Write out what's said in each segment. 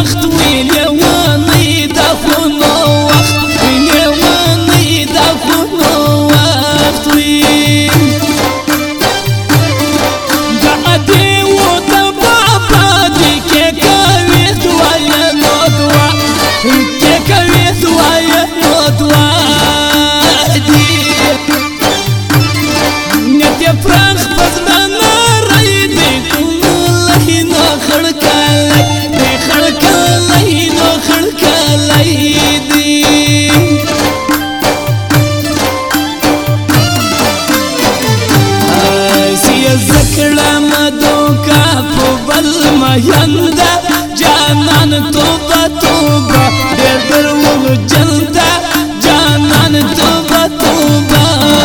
وخت ویلیوانی دا خونو وخت ویلیوانی دا خونو وخت وی دا عدی و دا بابا دی که کوي دوایا نو دوا که کوي دوایا نو دوا دی نتی پرخ پزنا رای دی کمالای نو خڑکالی دی خڑکالی نو خڑکالی دی سی زکڑا مدوکا پو بل میندا جانان توبا توبا دیر درولو جلدا جانان توبا توبا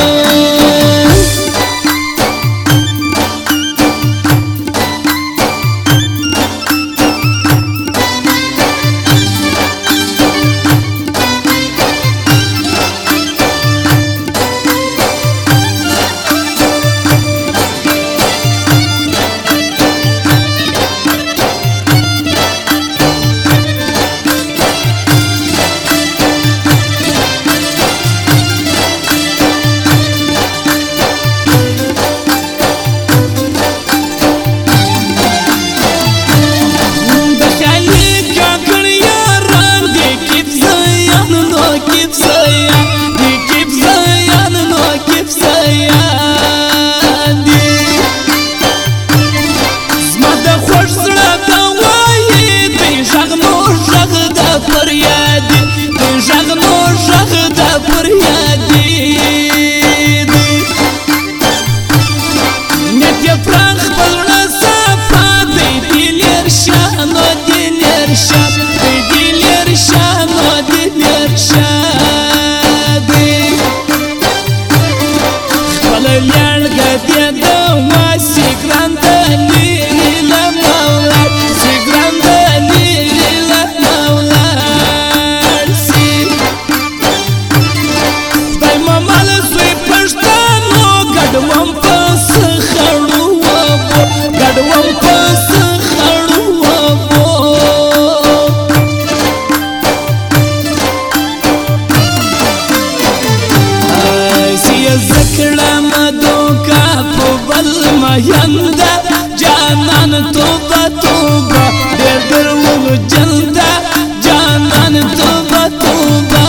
یندا جانان توبا توبا دیر درولو جلدا جانان توبا توبا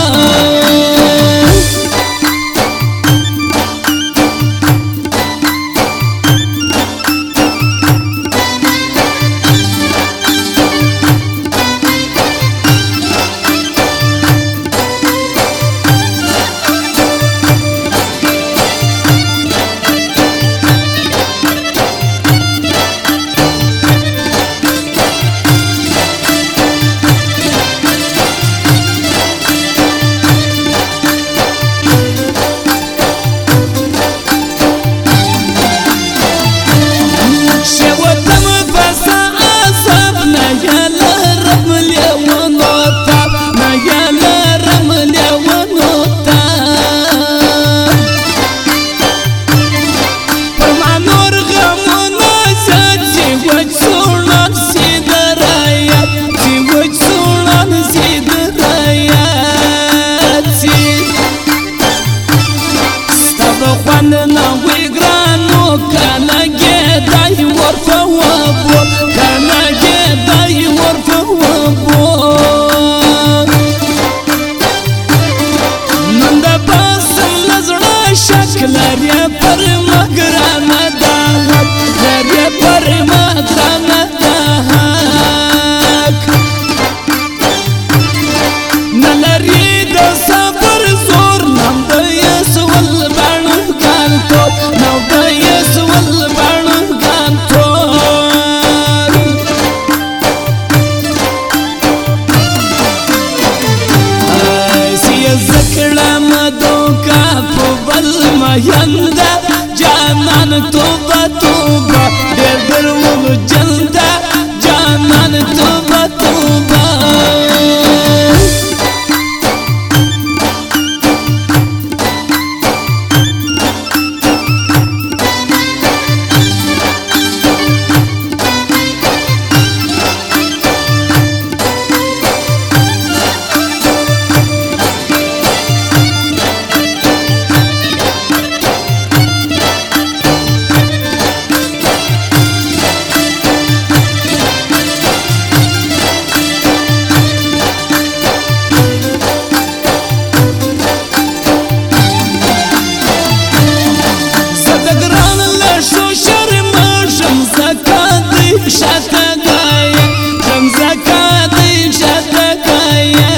شاته گایا زمزکا دی شاته گایا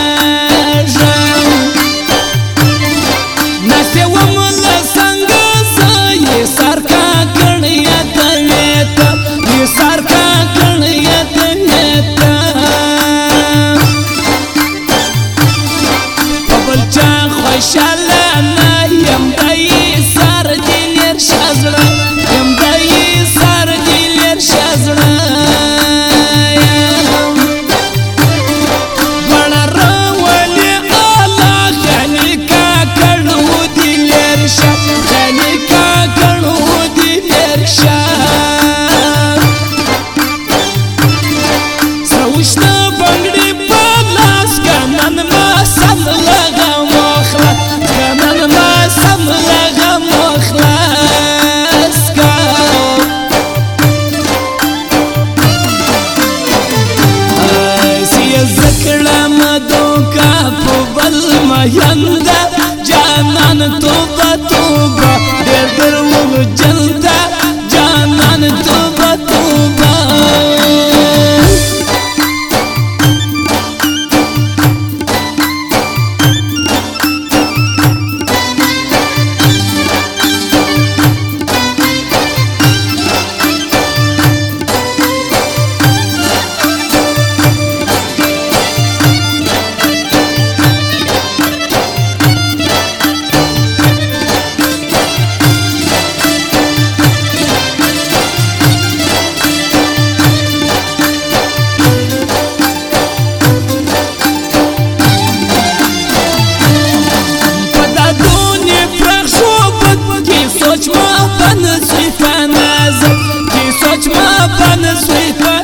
ناسته ومله څنګه زه یې سر کا کړیا دویته یې سر کا کړیا دویته په بل چا خوشاله نه یم دی سر دې لیر شه زړه یم دی سر دې لیر شه زړه بڼه راولې الله خیالي کا کړو دې لیر شه خیالي کا کړو دې لیر شه سوشته بنګړي په لاس کا نن ما سم لغم واخله که نن ما سم لغم واخلاص کا سیه زکړم دوکا په بل مینده جانان توبه توبه ډېر دروغ جنده جانان توبه توبه सोच मा बन सुई फनाज की सोच मा बन सुई